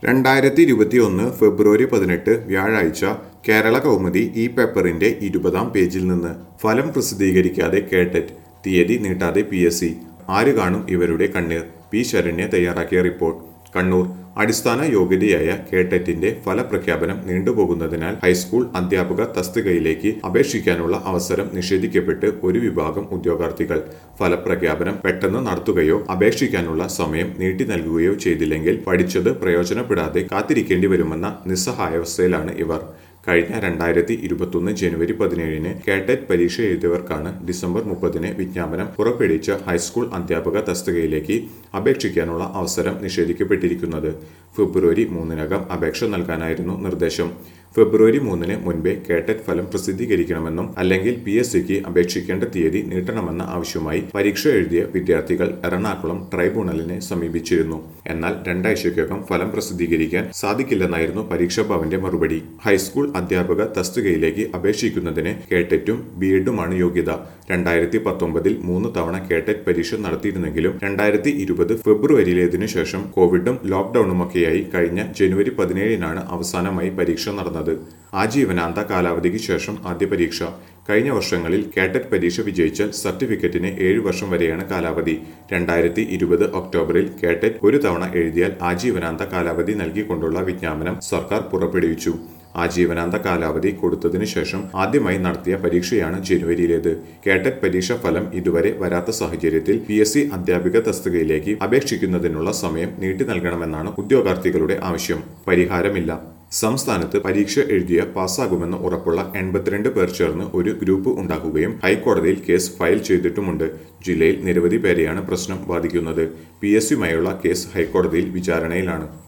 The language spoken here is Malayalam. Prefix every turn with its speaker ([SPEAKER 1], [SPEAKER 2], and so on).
[SPEAKER 1] 2021 ഫെബ്രുവരി 18 വ്യാഴാഴ്ച കേരള കൗമുദി ഈ പേപ്പറിന്റെ 20-ാം പേജിൽ നിന്ന് ഫലം പ്രസിദ്ധീകരിക്കാതെ കേട്ടറ്റ് തീയതി നീട്ടാതെ PSC ആര് കാണും ഇവരുടെ കണ്ണീർ പി ശരണ്യ തയ്യാറാക്കിയ റിപ്പോർട്ട് കണ്ണൂർ അടിസ്ഥാന യോഗ്യതയായ കേട്ടറ്റിന്റെ ഫലപ്രഖ്യാപനം നീണ്ടുപോകുന്നതിനാൽ ഹൈസ്കൂൾ അധ്യാപക തസ്തികയിലേക്ക് അപേക്ഷിക്കാനുള്ള അവസരം നിഷേധിക്കപ്പെട്ട് ഒരു വിഭാഗം ഉദ്യോഗാർത്ഥികൾ ഫലപ്രഖ്യാപനം പെട്ടെന്ന് നടത്തുകയോ അപേക്ഷിക്കാനുള്ള സമയം നീട്ടി നൽകുകയോ ചെയ്തില്ലെങ്കിൽ പഠിച്ചത് പ്രയോജനപ്പെടാതെ കാത്തിരിക്കേണ്ടി വരുമെന്ന നിസ്സഹായാവസ്ഥയിലാണ് ഇവർ കഴിഞ്ഞ 2021 ജനുവരി 17 കേട്ടറ്റ് പരീക്ഷ എഴുതിയവർക്കാണ് ഡിസംബർ 30 വിജ്ഞാപനം പുറപ്പെടുവിച്ച ഹൈസ്കൂൾ അധ്യാപക തസ്തികയിലേക്ക് അപേക്ഷിക്കാനുള്ള അവസരം നിഷേധിക്കപ്പെട്ടിരിക്കുന്നത്. ഫെബ്രുവരി 3 അപേക്ഷ നൽകാനായിരുന്നു നിർദ്ദേശം. ഫെബ്രുവരി 3 മുൻപേ കേട്ടറ്റ് ഫലം പ്രസിദ്ധീകരിക്കണമെന്നും അല്ലെങ്കിൽ PSCക്ക് അപേക്ഷിക്കേണ്ട തീയതി നീട്ടണമെന്ന ആവശ്യവുമായി പരീക്ഷ എഴുതിയ വിദ്യാർത്ഥികൾ എറണാകുളം ട്രൈബ്യൂണലിനെ സമീപിച്ചിരുന്നു. എന്നാൽ രണ്ടാഴ്ചയ്ക്കകം ഫലം പ്രസിദ്ധീകരിക്കാൻ സാധിക്കില്ലെന്നായിരുന്നു പരീക്ഷാ ഭവന്റെ മറുപടി. ഹൈസ്കൂൾ അധ്യാപക തസ്തികയിലേക്ക് അപേക്ഷിക്കുന്നതിന് കേട്ടറ്റും BEdുമാണ് യോഗ്യത. 2019 3 തവണ കേട്ടറ്റ് പരീക്ഷ നടത്തിയിരുന്നെങ്കിലും 2020 ഫെബ്രുവരിയിലേതിനു ശേഷം കോവിഡും ലോക്ക്ഡൌണുമൊക്കെയായി കഴിഞ്ഞ ജനുവരി 17 അവസാനമായി പരീക്ഷ നടന്നത്. ആജീവനാന്ത കാലാവധിക്ക് ശേഷം ആദ്യ പരീക്ഷ. കഴിഞ്ഞ വർഷങ്ങളിൽ കേട്ടറ്റ് പരീക്ഷ വിജയിച്ചാൽ സർട്ടിഫിക്കറ്റിന് 7 വർഷം വരെയാണ് കാലാവധി. 2020 ഒക്ടോബറിൽ കേട്ടറ്റ് ഒരു തവണ എഴുതിയാൽ ആജീവനാന്ത കാലാവധി നൽകിക്കൊണ്ടുള്ള വിജ്ഞാപനം സർക്കാർ പുറപ്പെടുവിച്ചു. ആജീവനാന്ത കാലാവധി കൊടുത്തതിനു ശേഷം ആദ്യമായി നടത്തിയ പരീക്ഷയാണ് ജനുവരിയിലേത്. കേട്ടറ്റ് പരീക്ഷ ഫലം ഇതുവരെ വരാത്ത സാഹചര്യത്തിൽ PSC അധ്യാപിക തസ്തികയിലേക്ക് അപേക്ഷിക്കുന്നതിനുള്ള സമയം നീട്ടി നൽകണമെന്നാണ് ഉദ്യോഗാർത്ഥികളുടെ ആവശ്യം. പരിഹാരമില്ല. സംസ്ഥാനത്ത് പരീക്ഷ എഴുതിയ പാസ്സാകുമെന്ന് ഉറപ്പുള്ള 82 പേർ ചേർന്ന് ഒരു ഗ്രൂപ്പ് ഉണ്ടാക്കുകയും ഹൈക്കോടതിയിൽ കേസ് ഫയൽ ചെയ്തിട്ടുമുണ്ട്. ജില്ലയിൽ നിരവധി പേരെയാണ് പ്രശ്നം ബാധിക്കുന്നത്. PSCയുമായുള്ള കേസ് ഹൈക്കോടതിയിൽ വിചാരണയിലാണ്.